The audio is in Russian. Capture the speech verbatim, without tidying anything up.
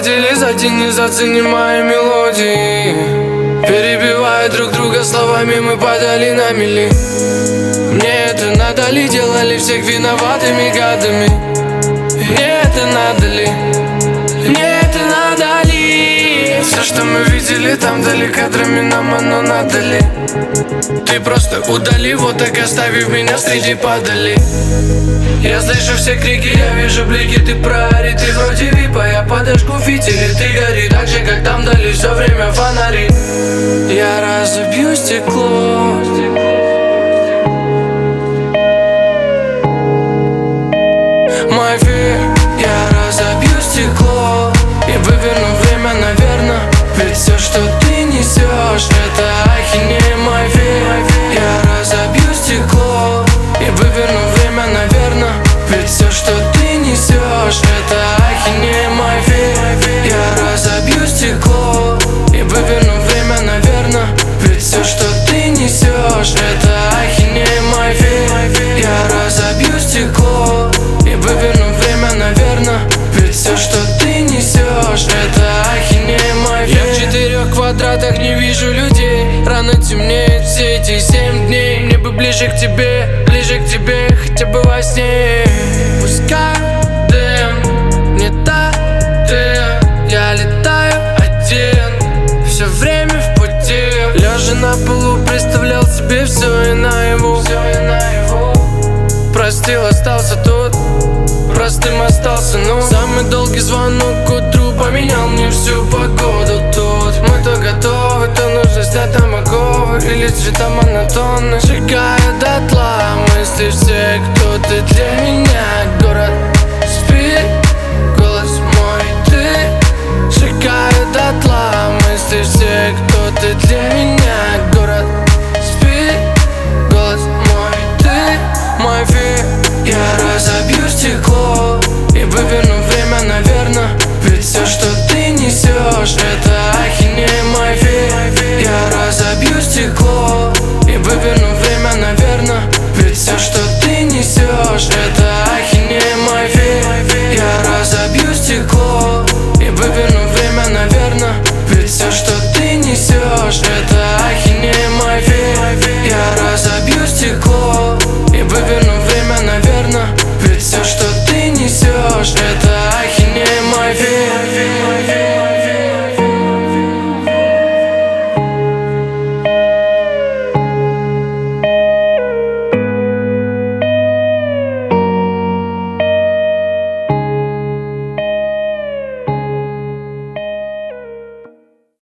проводили за день, не заценимая мелодии. Перебивая друг друга словами, мы падали на мели. Мне это надо ли, делали всех виноватыми гадами? Мне это надо ли? Мне это надо ли? Все, что мы видели там вдали, кадрами нам оно надо ли? Ты просто удали, вот так оставив меня среди падали. Я слышу все крики, я вижу блики, ты прорит. Ты вроде випа, я подожгу фитили. Ты гори так же, как там дали все время фонари. Я разобью стекло. My fear, я разобью стекло и выверну время, наверно. Ведь все, что ты несешь, это ахинея. My fear, я разобью стекло и выверну время, наверно. Ведь все, что ты несешь, это ахинея. My fear, я разобью стекло и выверну время, наверно. Ведь все, что ты несешь, это ахинея. My fear, я разобью стекло и выверну время, наверно. Ведь все, что ты несешь, это ахинея. My fear. Я в четырех квадратах не вижу людей. Рано темнеет все эти семь дней. Мне бы ближе к тебе, ближе к тебе, хотя бы во сне. Пускай дым, не та ты. Я летаю один, все время в пути. Лежа на полу, представлял себе все и наяву. Простил, остался тут, простым остался, ну. Самый долгий звонок к утру поменял мне всю погоду тут. Мы то готовы, то нужно снять там оковы или цвета монотонны. Сжигая дотла мысли все, кто ты для меня. Город спит, голос мой ты. Сжигая дотла мысли все, кто ты для меня. Город спит, голос мой ты. My fear, я разобью стекло и выверну время, наверно. Ведь все, что ты несешь, это